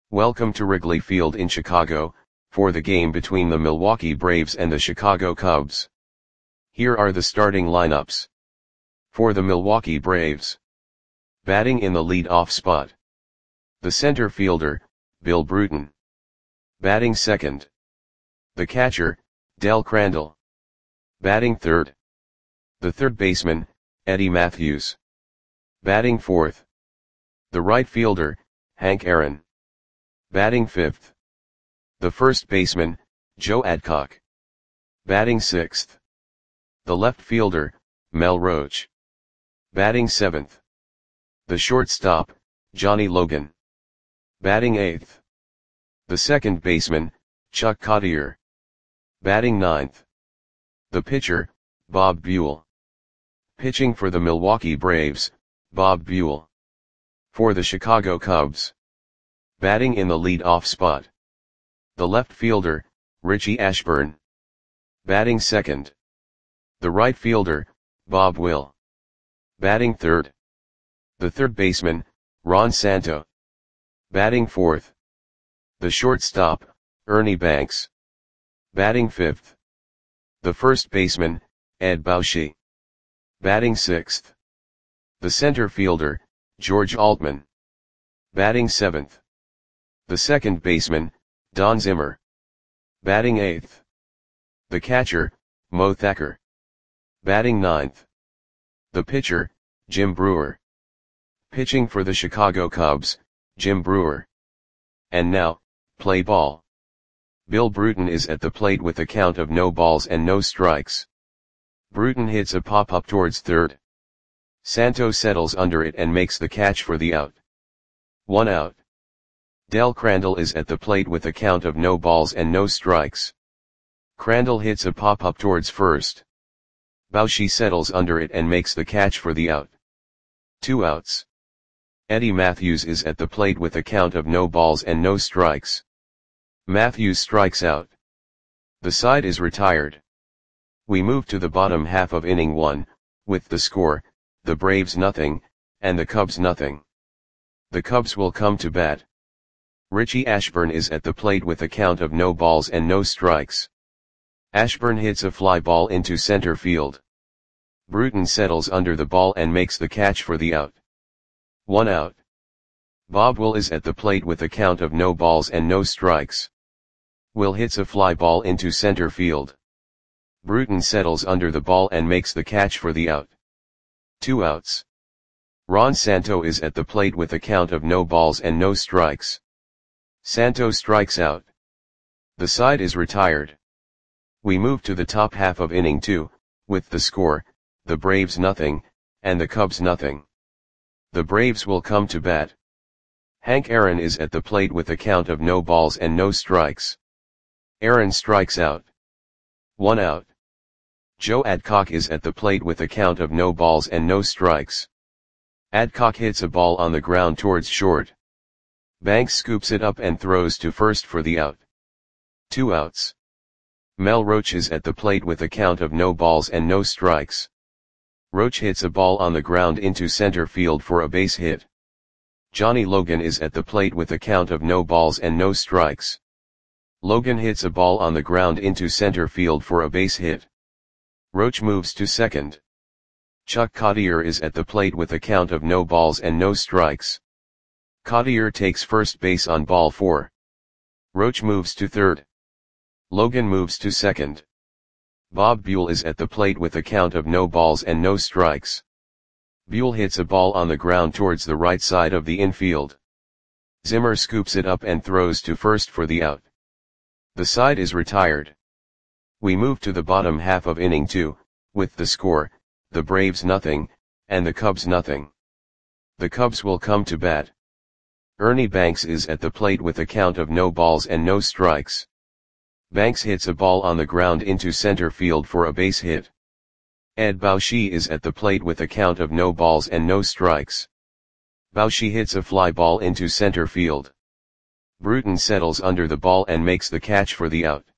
Welcome to Wrigley Field in Chicago, for the game between the Milwaukee Braves and the Chicago Cubs. Here are the starting lineups. For the Milwaukee Braves. Batting in the lead-off spot. The center fielder, Bill Bruton. Batting second. The catcher, Del Crandall. Batting third. The third baseman, Eddie Mathews. Batting fourth. The right fielder, Hank Aaron. Batting fifth. The first baseman, Joe Adcock. Batting sixth. The left fielder, Mel Roach. Batting seventh. The shortstop, Johnny Logan. Batting eighth. The second baseman, Chuck Cottier. Batting ninth. The pitcher, Bob Buell. Pitching for the Milwaukee Braves, Bob Buell. For the Chicago Cubs. Batting in the lead-off spot. The left fielder, Richie Ashburn. Batting second. The right fielder, Bob Will. Batting third. The third baseman, Ron Santo. Batting fourth. The shortstop, Ernie Banks. Batting fifth. The first baseman, Ed Bauschy. Batting sixth. The center fielder, George Altman. Batting seventh. The second baseman, Don Zimmer. Batting eighth. The catcher, Mo Thacker. Batting ninth. The pitcher, Jim Brewer. Pitching for the Chicago Cubs, Jim Brewer. And now, play ball. Bill Bruton is at the plate with a count of no balls and no strikes. Bruton hits a pop-up towards third. Santo settles under it and makes the catch for the out. 1 out. Del Crandall is at the plate with a count of no balls and no strikes. Crandall hits a pop-up towards first. Bauschy settles under it and makes the catch for the out. 2 outs. Eddie Mathews is at the plate with a count of no balls and no strikes. Mathews strikes out. The side is retired. We move to the bottom half of inning 1, with the score, the Braves nothing, and the Cubs nothing. The Cubs will come to bat. Richie Ashburn is at the plate with a count of no balls and no strikes. Ashburn hits a fly ball into center field. Bruton settles under the ball and makes the catch for the out. 1 out. Bob Will is at the plate with a count of no balls and no strikes. Will hits a fly ball into center field. Bruton settles under the ball and makes the catch for the out. 2 outs. Ron Santo is at the plate with a count of no balls and no strikes. Santo strikes out. The side is retired. We move to the top half of inning 2, with the score, the Braves nothing, and the Cubs nothing. The Braves will come to bat. Hank Aaron is at the plate with a count of no balls and no strikes. Aaron strikes out. 1 out. Joe Adcock is at the plate with a count of no balls and no strikes. Adcock hits a ball on the ground towards short. Banks scoops it up and throws to first for the out. 2 outs. Mel Roach is at the plate with a count of no balls and no strikes. Roach hits a ball on the ground into center field for a base hit. Johnny Logan is at the plate with a count of no balls and no strikes. Logan hits a ball on the ground into center field for a base hit. Roach moves to second. Chuck Cottier is at the plate with a count of no balls and no strikes. Cottier takes first base on ball 4. Roach moves to third. Logan moves to second. Bob Buell is at the plate with a count of no balls and no strikes. Buell hits a ball on the ground towards the right side of the infield. Zimmer scoops it up and throws to first for the out. The side is retired. We move to the bottom half of inning 2, with the score, the Braves nothing, and the Cubs nothing. The Cubs will come to bat. Ernie Banks is at the plate with a count of no balls and no strikes. Banks hits a ball on the ground into center field for a base hit. Ed Bauschy is at the plate with a count of no balls and no strikes. Bauschy hits a fly ball into center field. Bruton settles under the ball and makes the catch for the out.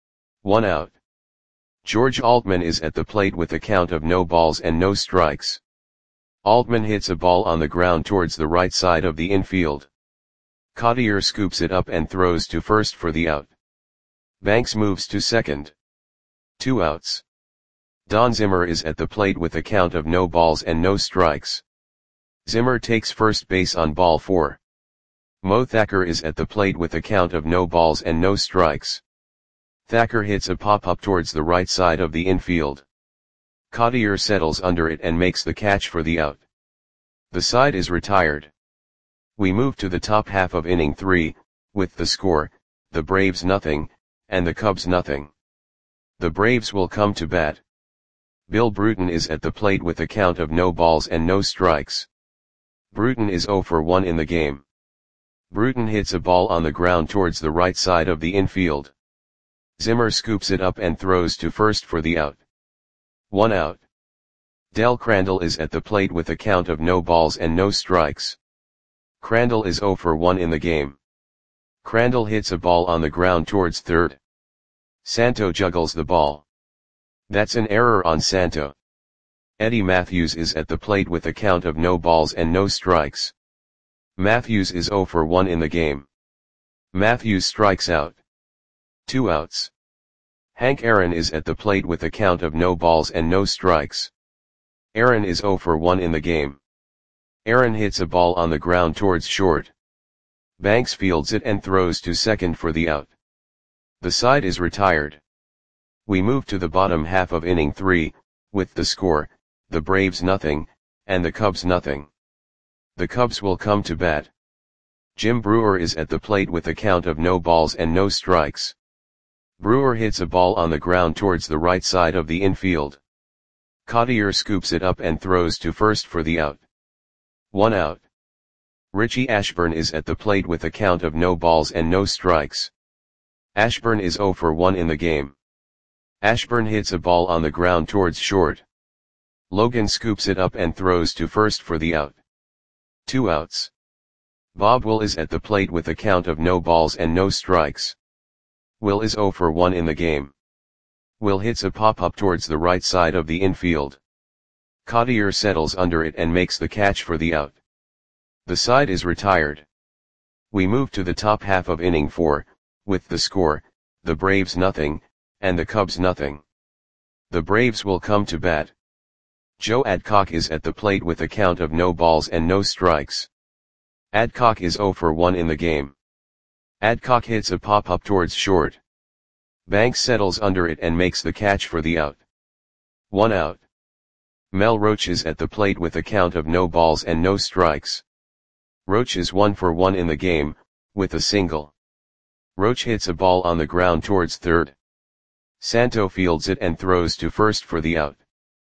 1 out. George Altman is at the plate with a count of no balls and no strikes. Altman hits a ball on the ground towards the right side of the infield. Cottier scoops it up and throws to first for the out. Banks moves to second. 2 outs. Don Zimmer is at the plate with a count of no balls and no strikes. Zimmer takes first base on ball 4. Mo Thacker is at the plate with a count of no balls and no strikes. Thacker hits a pop-up towards the right side of the infield. Cottier settles under it and makes the catch for the out. The side is retired. We move to the top half of inning 3, with the score, the Braves nothing, and the Cubs nothing. The Braves will come to bat. Bill Bruton is at the plate with a count of no balls and no strikes. Bruton is 0 for 1 in the game. Bruton hits a ball on the ground towards the right side of the infield. Zimmer scoops it up and throws to first for the out. 1 out. Del Crandall is at the plate with a count of no balls and no strikes. Crandall is 0 for 1 in the game. Crandall hits a ball on the ground towards third. Santo juggles the ball. That's an error on Santo. Eddie Matthews is at the plate with a count of no balls and no strikes. Matthews is 0 for 1 in the game. Matthews strikes out. 2 outs. Hank Aaron is at the plate with a count of no balls and no strikes. Aaron is 0 for 1 in the game. Aaron hits a ball on the ground towards short. Banks fields it and throws to second for the out. The side is retired. We move to the bottom half of inning 3, with the score, the Braves nothing, and the Cubs nothing. The Cubs will come to bat. Jim Brewer is at the plate with a count of no balls and no strikes. Brewer hits a ball on the ground towards the right side of the infield. Cottier scoops it up and throws to first for the out. 1 out. Richie Ashburn is at the plate with a count of no balls and no strikes. Ashburn is 0 for 1 in the game. Ashburn hits a ball on the ground towards short. Logan scoops it up and throws to first for the out. 2 outs. Bob Will is at the plate with a count of no balls and no strikes. Will is 0 for 1 in the game. Will hits a pop-up towards the right side of the infield. Cottier settles under it and makes the catch for the out. The side is retired. We move to the top half of inning 4, with the score, the Braves nothing, and the Cubs nothing. The Braves will come to bat. Joe Adcock is at the plate with a count of no balls and no strikes. Adcock is 0 for 1 in the game. Adcock hits a pop-up towards short. Banks settles under it and makes the catch for the out. 1 out. Mel Roach is at the plate with a count of no balls and no strikes. Roach is 1 for 1 in the game, with a single. Roach hits a ball on the ground towards third. Santo fields it and throws to first for the out.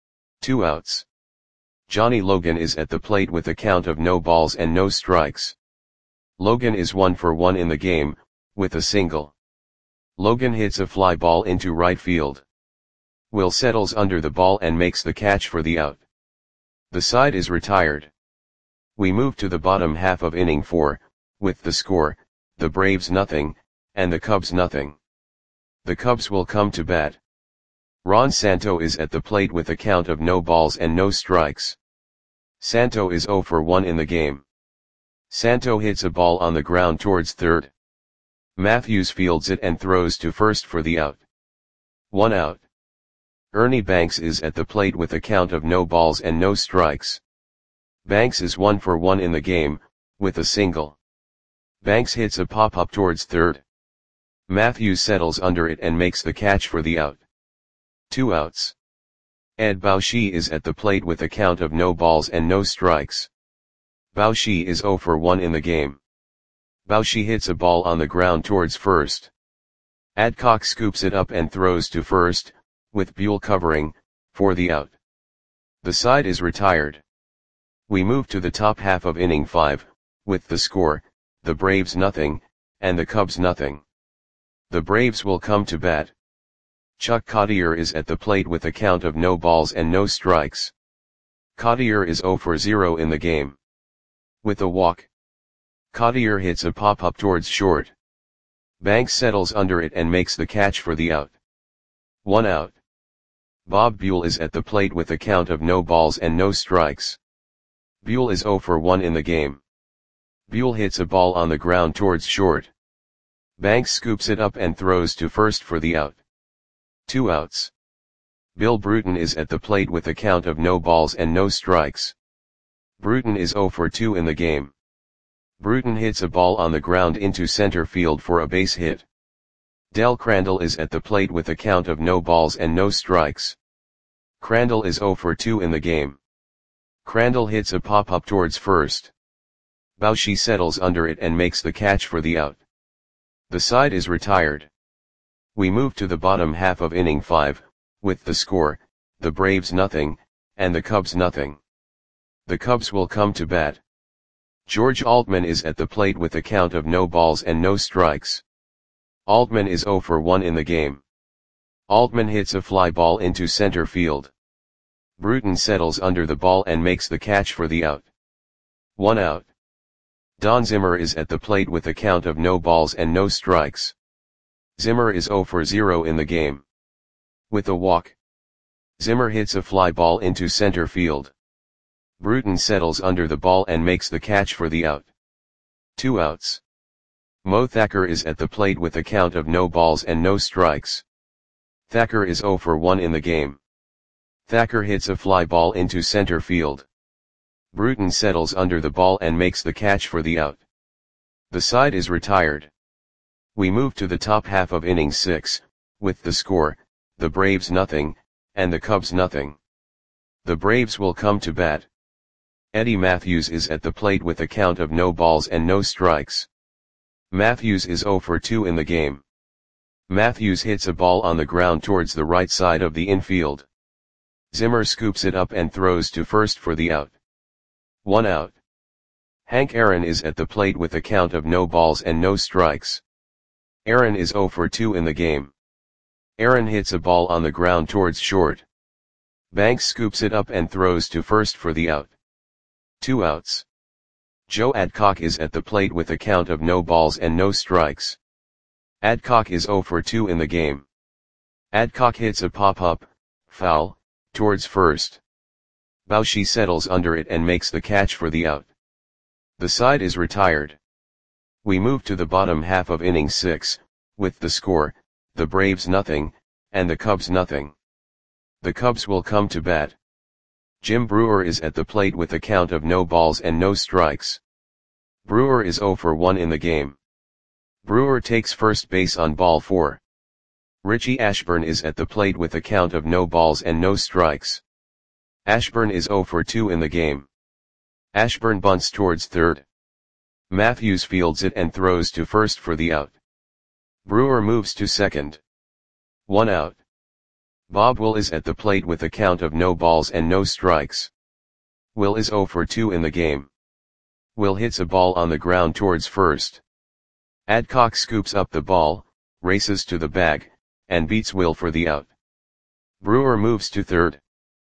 2 outs. Johnny Logan is at the plate with a count of no balls and no strikes. Logan is 1 for 1 in the game, with a single. Logan hits a fly ball into right field. Will settles under the ball and makes the catch for the out. The side is retired. We move to the bottom half of inning 4, with the score, the Braves nothing, and the Cubs nothing. The Cubs will come to bat. Ron Santo is at the plate with a count of no balls and no strikes. Santo is 0 for 1 in the game. Santo hits a ball on the ground towards third. Matthews fields it and throws to first for the out. 1 out. Ernie Banks is at the plate with a count of no balls and no strikes. Banks is 1 for 1 in the game, with a single. Banks hits a pop-up towards third. Matthews settles under it and makes the catch for the out. 2 outs. Ed Bauschy is at the plate with a count of no balls and no strikes. Bauschy is 0 for 1 in the game. Bauschy hits a ball on the ground towards first. Adcock scoops it up and throws to first, with Buell covering, for the out. The side is retired. We move to the top half of inning 5, with the score, the Braves nothing, and the Cubs nothing. The Braves will come to bat. Chuck Cottier is at the plate with a count of no balls and no strikes. Cottier is 0 for 0 in the game. With a walk. Cottier hits a pop-up towards short. Banks settles under it and makes the catch for the out. 1 out. Bob Buell is at the plate with a count of no balls and no strikes. Buell is 0 for 1 in the game. Buell hits a ball on the ground towards short. Banks scoops it up and throws to first for the out. 2 outs. Bill Bruton is at the plate with a count of no balls and no strikes. Bruton is 0 for 2 in the game. Bruton hits a ball on the ground into center field for a base hit. Del Crandall is at the plate with a count of no balls and no strikes. Crandall is 0 for 2 in the game. Crandall hits a pop-up towards first. Bauchi settles under it and makes the catch for the out. The side is retired. We move to the bottom half of inning 5, with the score, the Braves nothing, and the Cubs nothing. The Cubs will come to bat. George Altman is at the plate with a count of no balls and no strikes. Altman is 0 for 1 in the game. Altman hits a fly ball into center field. Bruton settles under the ball and makes the catch for the out. 1 out. Don Zimmer is at the plate with a count of no balls and no strikes. Zimmer is 0 for 0 in the game. With a walk, Zimmer hits a fly ball into center field. Bruton settles under the ball and makes the catch for the out. 2 outs. Mo Thacker is at the plate with a count of no balls and no strikes. Thacker is 0 for 1 in the game. Thacker hits a fly ball into center field. Bruton settles under the ball and makes the catch for the out. The side is retired. We move to the top half of inning 6, with the score, the Braves nothing, and the Cubs nothing. The Braves will come to bat. Eddie Matthews is at the plate with a count of no balls and no strikes. Matthews is 0 for 2 in the game. Matthews hits a ball on the ground towards the right side of the infield. Zimmer scoops it up and throws to first for the out. 1 out. Hank Aaron is at the plate with a count of no balls and no strikes. Aaron is 0 for 2 in the game. Aaron hits a ball on the ground towards short. Banks scoops it up and throws to first for the out. 2 outs. Joe Adcock is at the plate with a count of no balls and no strikes. Adcock is 0 for 2 in the game. Adcock hits a pop-up, foul, towards first. Bauchi settles under it and makes the catch for the out. The side is retired. We move to the bottom half of inning 6, with the score, the Braves nothing, and the Cubs nothing. The Cubs will come to bat. Jim Brewer is at the plate with a count of no balls and no strikes. Brewer is 0 for 1 in the game. Brewer takes first base on ball 4. Richie Ashburn is at the plate with a count of no balls and no strikes. Ashburn is 0 for 2 in the game. Ashburn bunts towards third. Matthews fields it and throws to first for the out. Brewer moves to second. 1 out. Bob Will is at the plate with a count of no balls and no strikes. Will is 0 for 2 in the game. Will hits a ball on the ground towards first. Adcock scoops up the ball, races to the bag, and beats Will for the out. Brewer moves to third.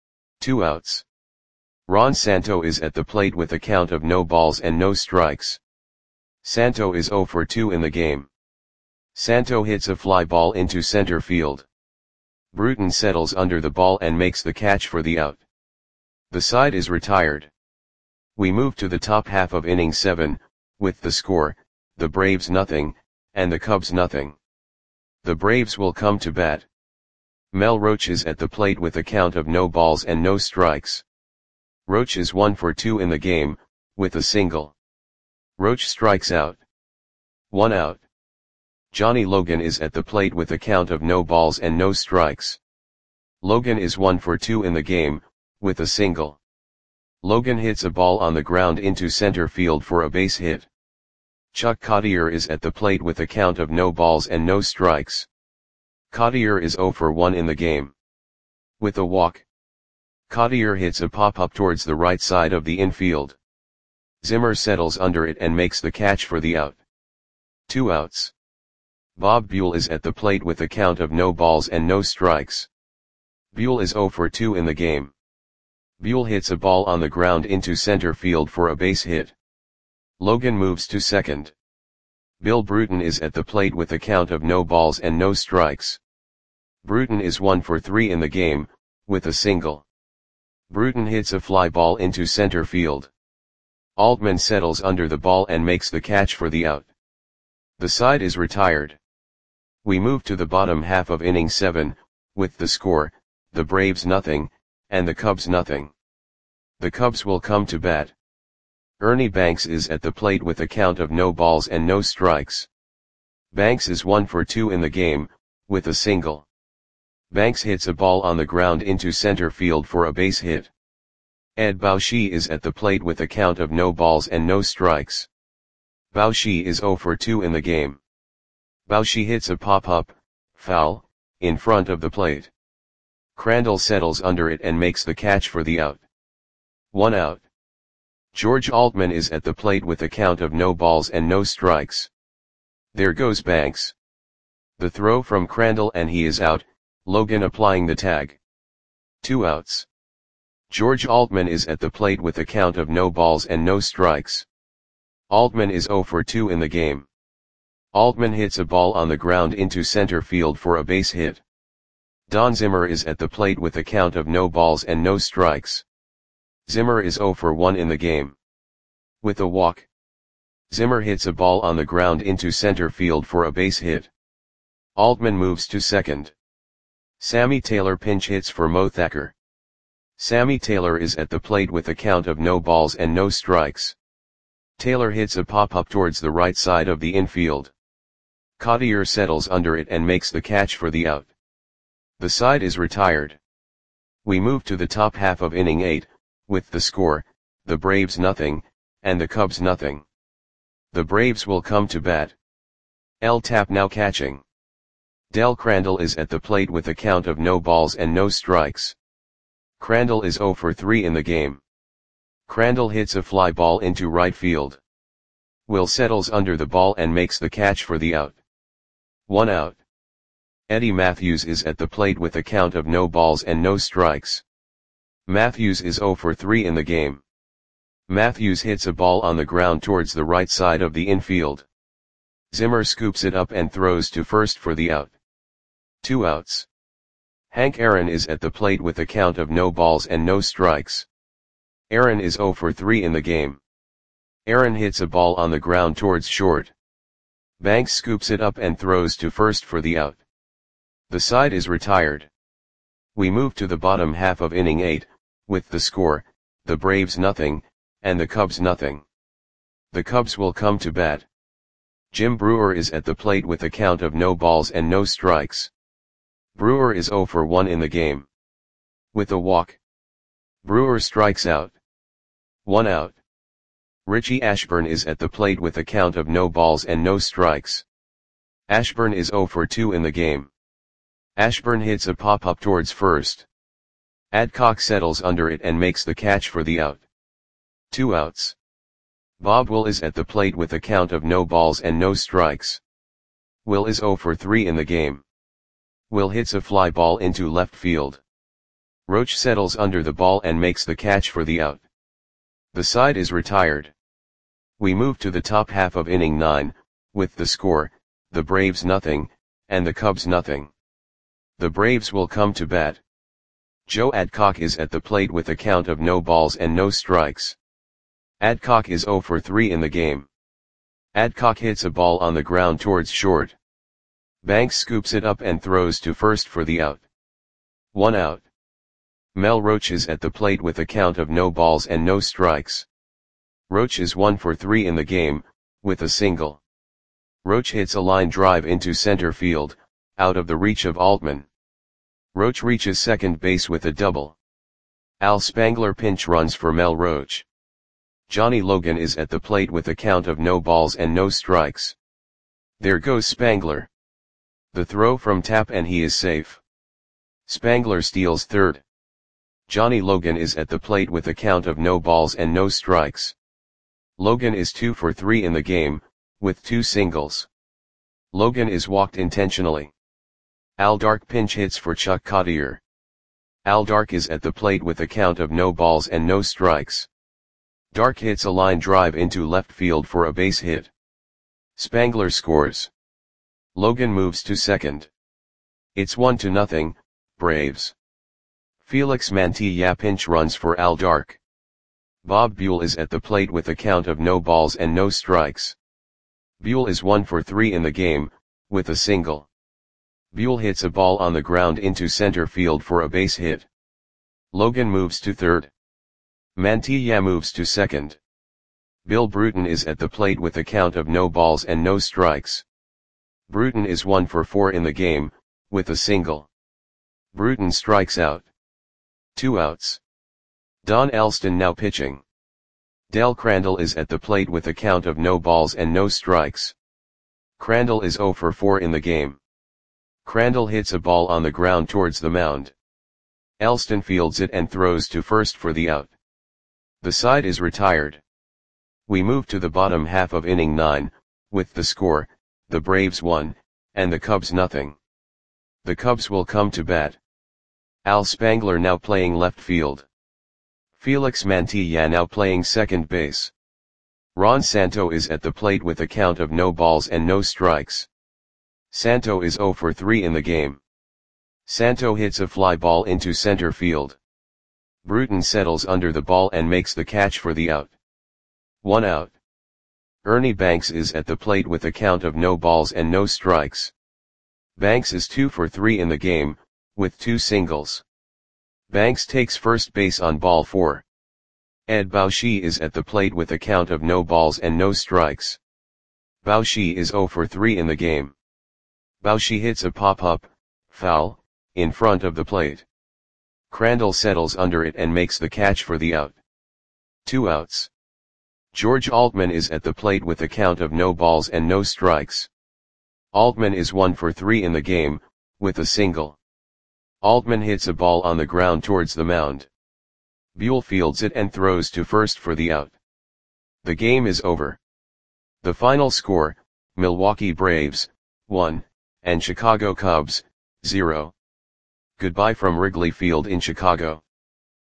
2 outs. Ron Santo is at the plate with a count of no balls and no strikes. Santo is 0 for 2 in the game. Santo hits a fly ball into center field. Bruton settles under the ball and makes the catch for the out. The side is retired. We move to the top half of inning 7, with the score, the Braves nothing, and the Cubs nothing. The Braves will come to bat. Mel Roach is at the plate with a count of no balls and no strikes. Roach is 1 for 2 in the game, with a single. Roach strikes out. 1 out. Johnny Logan is at the plate with a count of no balls and no strikes. Logan is 1 for 2 in the game, with a single. Logan hits a ball on the ground into center field for a base hit. Chuck Cottier is at the plate with a count of no balls and no strikes. Cottier is 0 for 1 in the game. With a walk, Cottier hits a pop-up towards the right side of the infield. Zimmer settles under it and makes the catch for the out. 2 outs. Bob Buell is at the plate with a count of no balls and no strikes. Buell is 0 for 2 in the game. Buell hits a ball on the ground into center field for a base hit. Logan moves to second. Bill Bruton is at the plate with a count of no balls and no strikes. Bruton is 1 for 3 in the game, with a single. Bruton hits a fly ball into center field. Altman settles under the ball and makes the catch for the out. The side is retired. We move to the bottom half of inning 7, with the score, the Braves nothing, and the Cubs nothing. The Cubs will come to bat. Ernie Banks is at the plate with a count of no balls and no strikes. Banks is 1 for 2 in the game, with a single. Banks hits a ball on the ground into center field for a base hit. Ed Baushi is at the plate with a count of no balls and no strikes. Baushi is 0 for 2 in the game. Baushi hits a pop-up, foul, in front of the plate. Crandall settles under it and makes the catch for the out. 1 out. George Altman is at the plate with a count of no balls and no strikes. There goes Banks. The throw from Crandall and he is out, Logan applying the tag. 2 outs. George Altman is at the plate with a count of no balls and no strikes. Altman is 0 for 2 in the game. Altman hits a ball on the ground into center field for a base hit. Don Zimmer is at the plate with a count of no balls and no strikes. Zimmer is 0 for 1 in the game. With a walk. Zimmer hits a ball on the ground into center field for a base hit. Altman moves to second. Sammy Taylor pinch hits for Mo Thacker. Sammy Taylor is at the plate with a count of no balls and no strikes. Taylor hits a pop-up towards the right side of the infield. Cottier settles under it and makes the catch for the out. The side is retired. We move to the top half of inning 8, with the score, the Braves nothing, and the Cubs nothing. The Braves will come to bat. L. Tap now catching. Del Crandall is at the plate with a count of no balls and no strikes. Crandall is 0 for 3 in the game. Crandall hits a fly ball into right field. Will settles under the ball and makes the catch for the out. 1 out. Eddie Matthews is at the plate with a count of no balls and no strikes. Matthews is 0 for 3 in the game. Matthews hits a ball on the ground towards the right side of the infield. Zimmer scoops it up and throws to first for the out. 2 outs. Hank Aaron is at the plate with a count of no balls and no strikes. Aaron is 0 for 3 in the game. Aaron hits a ball on the ground towards short. Banks scoops it up and throws to first for the out. The side is retired. We move to the bottom half of inning 8, with the score, the Braves nothing, and the Cubs nothing. The Cubs will come to bat. Jim Brewer is at the plate with a count of no balls and no strikes. Brewer is 0 for 1 in the game. With a walk. Brewer strikes out. 1 out. Richie Ashburn is at the plate with a count of no balls and no strikes. Ashburn is 0 for 2 in the game. Ashburn hits a pop-up towards first. Adcock settles under it and makes the catch for the out. 2 outs. Bob Will is at the plate with a count of no balls and no strikes. Will is 0 for 3 in the game. Will hits a fly ball into left field. Roach settles under the ball and makes the catch for the out. The side is retired. We move to the top half of inning 9, with the score, the Braves nothing, and the Cubs nothing. The Braves will come to bat. Joe Adcock is at the plate with a count of no balls and no strikes. Adcock is 0 for 3 in the game. Adcock hits a ball on the ground towards short. Banks scoops it up and throws to first for the out. 1 out. Mel Roach is at the plate with a count of no balls and no strikes. Roach is 1 for 3 in the game, with a single. Roach hits a line drive into center field, out of the reach of Altman. Roach reaches second base with a double. Al Spangler pinch runs for Mel Roach. Johnny Logan is at the plate with a count of no balls and no strikes. There goes Spangler. The throw from Tap and he is safe. Spangler steals third. Johnny Logan is at the plate with a count of no balls and no strikes. Logan is 2 for 3 in the game, with 2 singles. Logan is walked intentionally. Al Dark pinch hits for Chuck Cottier. Al Dark is at the plate with a count of no balls and no strikes. Dark hits a line drive into left field for a base hit. Spangler scores. Logan moves to second. It's 1-0, Braves. Felix Mantilla pinch runs for Al Dark. Bob Buell is at the plate with a count of no balls and no strikes. Buell is 1 for 3 in the game, with a single. Buell hits a ball on the ground into center field for a base hit. Logan moves to third. Mantilla moves to second. Bill Bruton is at the plate with a count of no balls and no strikes. Bruton is 1 for 4 in the game, with a single. Bruton strikes out. 2 outs. Don Elston now pitching. Del Crandall is at the plate with a count of no balls and no strikes. Crandall is 0 for 4 in the game. Crandall hits a ball on the ground towards the mound. Elston fields it and throws to first for the out. The side is retired. We move to the bottom half of inning 9, with the score, the Braves 1, and the Cubs nothing. The Cubs will come to bat. Al Spangler now playing left field. Felix Mantilla now playing second base. Ron Santo is at the plate with a count of no balls and no strikes. Santo is 0 for 3 in the game. Santo hits a fly ball into center field. Bruton settles under the ball and makes the catch for the out. 1 out. Ernie Banks is at the plate with a count of no balls and no strikes. Banks is 2 for 3 in the game, with 2 singles. Banks takes first base on ball 4. Ed Bauschy is at the plate with a count of no balls and no strikes. Bauschy is 0 for 3 in the game. Bauschy hits a pop-up, foul, in front of the plate. Crandall settles under it and makes the catch for the out. 2 outs. George Altman is at the plate with a count of no balls and no strikes. Altman is 1 for 3 in the game, with a single. Altman hits a ball on the ground towards the mound. Buell fields it and throws to first for the out. The game is over. The final score, Milwaukee Braves, 1, and Chicago Cubs, 0. Goodbye from Wrigley Field in Chicago.